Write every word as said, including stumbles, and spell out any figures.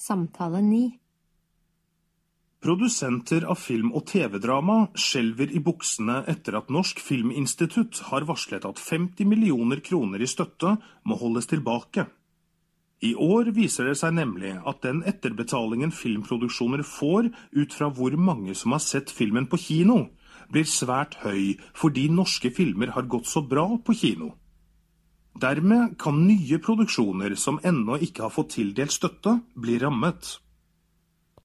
Samtale ni. Produsenter av film- og tv-drama skjelver i buksene etter at Norsk Filminstitutt har varslet at femti millioner kroner i støtte må holdes tilbake. I år viser det seg nemlig at den etterbetalingen filmproduksjoner får ut fra hvor mange som har sett filmen på kino, blir svært høy fordi norske filmer har gått så bra på kino. Dermed kan nye produksjoner som ennå ikke har fått tildelt støtte bli rammet.